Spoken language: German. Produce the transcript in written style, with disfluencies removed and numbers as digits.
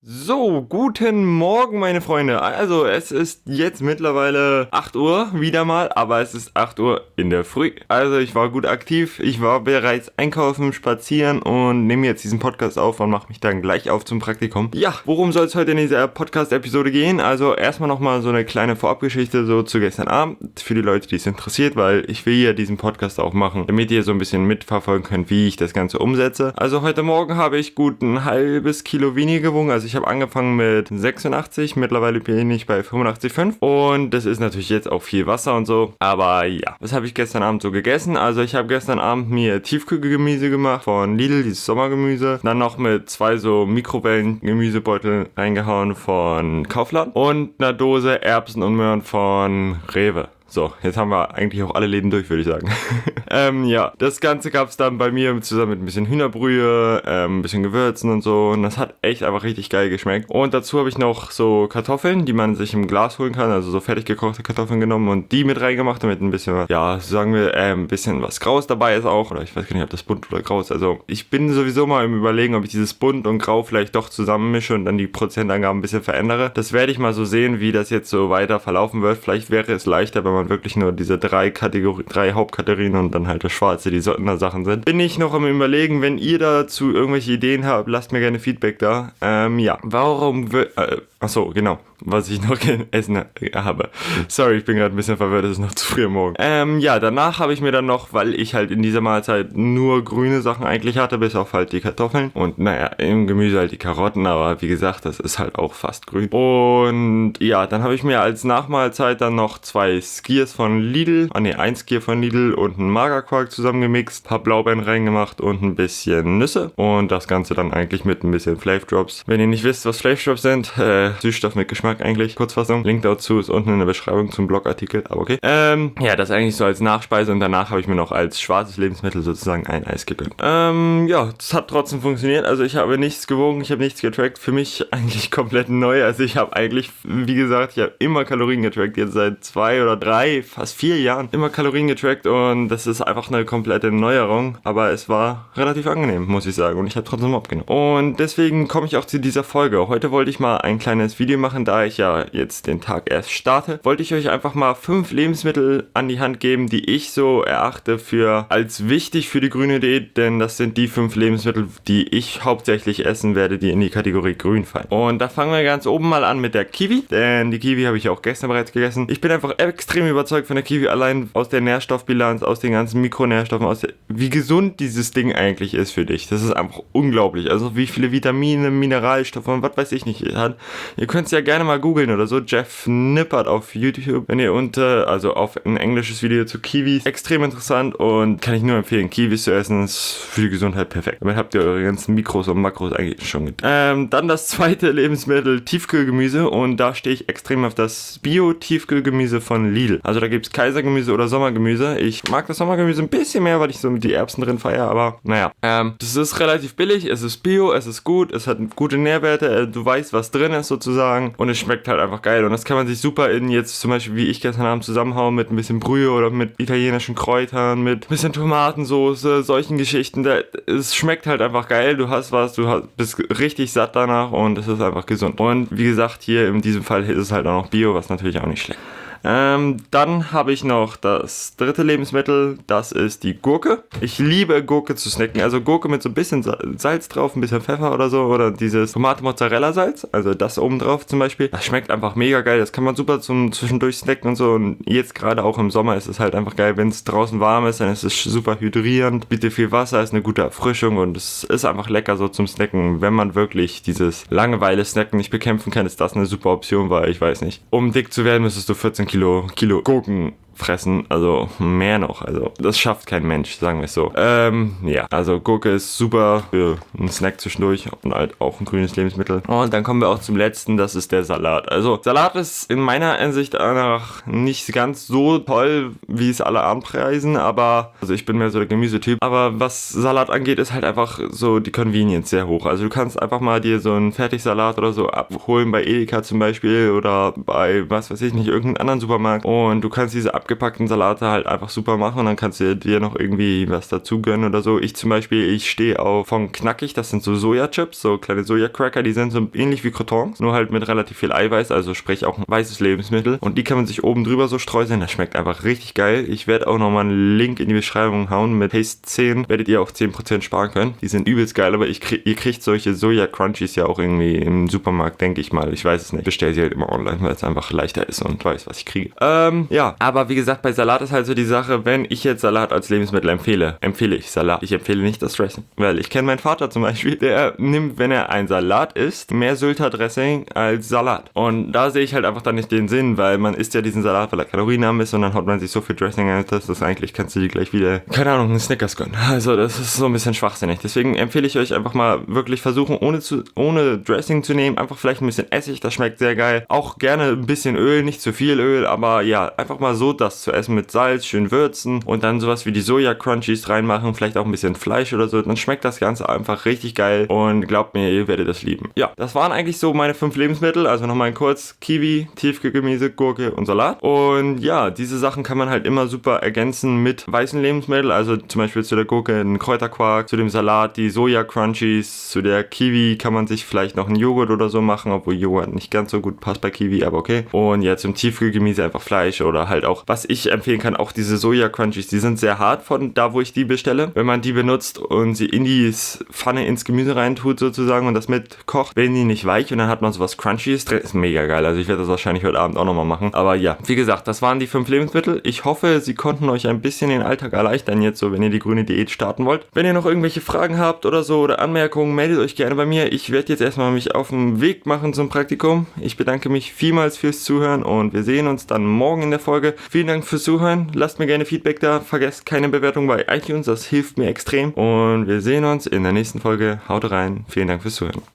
So, guten Morgen, meine Freunde. Also, es ist jetzt mittlerweile 8 Uhr, wieder mal, aber es ist 8 Uhr in der Früh. Also, ich war gut aktiv, ich war bereits einkaufen, spazieren und nehme jetzt diesen Podcast auf und mache mich dann gleich auf zum Praktikum. Ja, worum soll es heute in dieser Podcast-Episode gehen? Also, erstmal nochmal so eine kleine Vorabgeschichte so zu gestern Abend, für die Leute, die es interessiert, weil ich will ja diesen Podcast auch machen, damit ihr so ein bisschen mitverfolgen könnt, wie ich das Ganze umsetze. Also, heute Morgen habe ich gut ein halbes Kilo weniger gewogen, also ich habe angefangen mit 86, mittlerweile bin ich bei 85,5 und das ist natürlich jetzt auch viel Wasser und so, aber ja, was habe ich gestern Abend so gegessen? Also ich habe gestern Abend mir Tiefkühlgemüse gemacht von Lidl, dieses Sommergemüse, dann noch mit 2 so Mikrowellen-Gemüsebeutel reingehauen von Kaufland und einer Dose Erbsen und Möhren von Rewe. So, jetzt haben wir eigentlich auch alle Läden durch, würde ich sagen. Ja, das Ganze gab es dann bei mir zusammen mit ein bisschen Hühnerbrühe, ein bisschen Gewürzen und so. Und das hat echt einfach richtig geil geschmeckt. Und dazu habe ich noch so Kartoffeln, die man sich im Glas holen kann. Also so fertig gekochte Kartoffeln genommen und die mit reingemacht, damit ein bisschen, ja, sagen wir, ein bisschen was Graues dabei ist auch. Oder ich weiß gar nicht, ob das bunt oder grau ist. Also ich bin sowieso mal im Überlegen, ob ich dieses bunt und grau vielleicht doch zusammenmische und dann die Prozentangaben ein bisschen verändere. Das werde ich mal so sehen, wie das jetzt so weiter verlaufen wird. Vielleicht wäre es leichter, wenn man wirklich nur diese drei Hauptkategorien und dann halt das Schwarze, die Sondersachen sind. Bin ich noch am Überlegen, wenn ihr dazu irgendwelche Ideen habt, lasst mir gerne Feedback da. Ja, warum wird... Achso, genau, was ich noch essen habe. Sorry, ich bin gerade ein bisschen verwirrt, es ist noch zu früh am Morgen. Ja, danach habe ich mir dann noch, weil ich halt in dieser Mahlzeit nur grüne Sachen eigentlich hatte, bis auf halt die Kartoffeln und naja, im Gemüse halt die Karotten, aber wie gesagt, das ist halt auch fast grün. Und ja, dann habe ich mir als Nachmahlzeit dann noch 2 Skiers von Lidl, ein Skier von Lidl und einen Magerquark zusammengemixt, paar Blaubeeren reingemacht und ein bisschen Nüsse und das Ganze dann eigentlich mit ein bisschen Flav Drops. Wenn ihr nicht wisst, was Flav Drops sind, Süßstoff mit Geschmack eigentlich, Kurzfassung. Link dazu ist unten in der Beschreibung zum Blogartikel, aber okay. Ja, das eigentlich so als Nachspeise und danach habe ich mir noch als schwarzes Lebensmittel sozusagen ein Eis gegönnt. Ja, das hat trotzdem funktioniert, also ich habe nichts gewogen, ich habe nichts getrackt, für mich eigentlich komplett neu, also ich habe eigentlich, wie gesagt, ich habe immer Kalorien getrackt, jetzt seit 2 oder 3, fast 4 Jahren immer Kalorien getrackt und das ist einfach eine komplette Neuerung, aber es war relativ angenehm, muss ich sagen, und ich habe trotzdem abgenommen. Und deswegen komme ich auch zu dieser Folge. Heute wollte ich mal ein kleines Video machen, da ich ja jetzt den Tag erst starte, wollte ich euch einfach mal 5 Lebensmittel an die Hand geben, die ich so erachte für als wichtig für die grüne Diät, denn das sind die 5 Lebensmittel, die ich hauptsächlich essen werde, die in die Kategorie grün fallen. Und da fangen wir ganz oben mal an mit der Kiwi, denn die Kiwi habe ich auch gestern bereits gegessen. Ich bin einfach extrem überzeugt von der Kiwi, allein aus der Nährstoffbilanz, aus den ganzen Mikronährstoffen, wie gesund dieses Ding eigentlich ist für dich. Das ist einfach unglaublich. Also wie viele Vitamine, Mineralstoffe und was weiß ich nicht hat. Ihr könnt es ja gerne mal googeln oder so. Jeff Nippert auf YouTube, wenn ihr also auf ein englisches Video zu Kiwis. Extrem interessant und kann ich nur empfehlen, Kiwis zu essen. Ist für die Gesundheit perfekt. Damit habt ihr eure ganzen Mikros und Makros eigentlich schon getan. Dann das zweite Lebensmittel, Tiefkühlgemüse, und da stehe ich extrem auf das Bio-Tiefkühlgemüse von Lidl. Also da gibt es Kaisergemüse oder Sommergemüse. Ich mag das Sommergemüse ein bisschen mehr, weil ich so mit die Erbsen drin feiere, aber naja. Das ist relativ billig, es ist Bio, es ist gut, es hat gute Nährwerte, du weißt, was drin ist sozusagen und es schmeckt halt einfach geil und das kann man sich super in jetzt zum Beispiel, wie ich gestern Abend zusammenhauen mit ein bisschen Brühe oder mit italienischen Kräutern, mit ein bisschen Tomatensoße, solchen Geschichten. Es schmeckt halt einfach geil, du hast was, bist richtig satt danach und es ist einfach gesund. Und wie gesagt, hier in diesem Fall ist es halt auch noch Bio, was natürlich auch nicht schlecht. Dann habe ich noch das dritte Lebensmittel, das ist die Gurke. Ich liebe Gurke zu snacken, also Gurke mit so ein bisschen Salz drauf, ein bisschen Pfeffer oder so, oder dieses Tomate-Mozzarella-Salz, also das oben drauf zum Beispiel. Das schmeckt einfach mega geil, das kann man super zum zwischendurch snacken und so, und jetzt gerade auch im Sommer ist es halt einfach geil, wenn es draußen warm ist, dann ist es super hydrierend, bietet viel Wasser, ist eine gute Erfrischung und es ist einfach lecker so zum Snacken. Wenn man wirklich dieses Langeweile-Snacken nicht bekämpfen kann, ist das eine super Option, weil ich weiß nicht, um dick zu werden, müsstest du 14 Kilo Gurken fressen, also mehr noch, also das schafft kein Mensch, sagen wir es so. Ja, also Gurke ist super für einen Snack zwischendurch und halt auch ein grünes Lebensmittel. Und dann kommen wir auch zum letzten, das ist der Salat. Also Salat ist in meiner Ansicht danach nicht ganz so toll, wie es alle anpreisen, aber also ich bin mehr so der Gemüsetyp, aber was Salat angeht, ist halt einfach so die Convenience sehr hoch. Also du kannst einfach mal dir so einen Fertigsalat oder so abholen bei Edeka zum Beispiel oder bei, was weiß ich nicht, irgendeinem anderen Supermarkt, und du kannst diese abgepackten Salate halt einfach super machen und dann kannst du dir noch irgendwie was dazu gönnen oder so. Ich zum Beispiel, ich stehe auf von Knackig, das sind so Sojachips, so kleine Soja-Cracker, die sind so ähnlich wie Crotons, nur halt mit relativ viel Eiweiß, also sprich auch ein weißes Lebensmittel und die kann man sich oben drüber so streuseln, das schmeckt einfach richtig geil. Ich werde auch nochmal einen Link in die Beschreibung hauen, mit Taste 10 werdet ihr auch 10% sparen können. Die sind übelst geil, aber ihr kriegt solche Soja-Crunchies ja auch irgendwie im Supermarkt, denke ich mal, ich weiß es nicht. Bestell sie halt immer online, weil es einfach leichter ist und weiß, was ich kriege. Ja, aber wie gesagt, bei Salat ist halt so die Sache, wenn ich jetzt Salat als Lebensmittel empfehle ich Salat. Ich empfehle nicht das Dressing, weil ich kenne meinen Vater zum Beispiel, der nimmt, wenn er ein Salat isst, mehr Sylter Dressing als Salat. Und da sehe ich halt einfach dann nicht den Sinn, weil man isst ja diesen Salat, weil er kalorienarm ist und dann haut man sich so viel Dressing ein, dass das eigentlich, kannst du dir gleich wieder, keine Ahnung, einen Snickers gönnen. Also das ist so ein bisschen schwachsinnig. Deswegen empfehle ich euch einfach mal wirklich versuchen, ohne Dressing zu nehmen, einfach vielleicht ein bisschen Essig, das schmeckt sehr geil. Auch gerne ein bisschen Öl, nicht zu viel Öl, aber ja, einfach mal so das zu essen mit Salz, schön würzen und dann sowas wie die Soja-Crunchies reinmachen, vielleicht auch ein bisschen Fleisch oder so, dann schmeckt das Ganze einfach richtig geil und glaubt mir, ihr werdet das lieben. Ja, das waren eigentlich so meine 5 Lebensmittel, also nochmal kurz: Kiwi, Tiefkühlgemüse, Gurke und Salat. Und ja, diese Sachen kann man halt immer super ergänzen mit weißen Lebensmitteln, also zum Beispiel zu der Gurke einen Kräuterquark, zu dem Salat die Soja-Crunchies, zu der Kiwi kann man sich vielleicht noch einen Joghurt oder so machen, obwohl Joghurt nicht ganz so gut passt bei Kiwi, aber okay. Und ja, zum Tiefkühlgemüse einfach Fleisch oder halt auch, was ich empfehlen kann, auch diese Soja-Crunchies, die sind sehr hart von da, wo ich die bestelle. Wenn man die benutzt und sie in die Pfanne ins Gemüse reintut sozusagen und das mitkocht, werden die nicht weich und dann hat man sowas Crunchies drin. Ist mega geil, also ich werde das wahrscheinlich heute Abend auch nochmal machen. Aber ja, wie gesagt, das waren die 5 Lebensmittel. Ich hoffe, sie konnten euch ein bisschen den Alltag erleichtern jetzt so, wenn ihr die grüne Diät starten wollt. Wenn ihr noch irgendwelche Fragen habt oder so oder Anmerkungen, meldet euch gerne bei mir. Ich werde jetzt erstmal mich auf den Weg machen zum Praktikum. Ich bedanke mich vielmals fürs Zuhören und wir sehen uns dann morgen in der Folge. Vielen Dank fürs Zuhören. Lasst mir gerne Feedback da. Vergesst keine Bewertung bei iTunes, das hilft mir extrem. Und wir sehen uns in der nächsten Folge. Haut rein. Vielen Dank fürs Zuhören.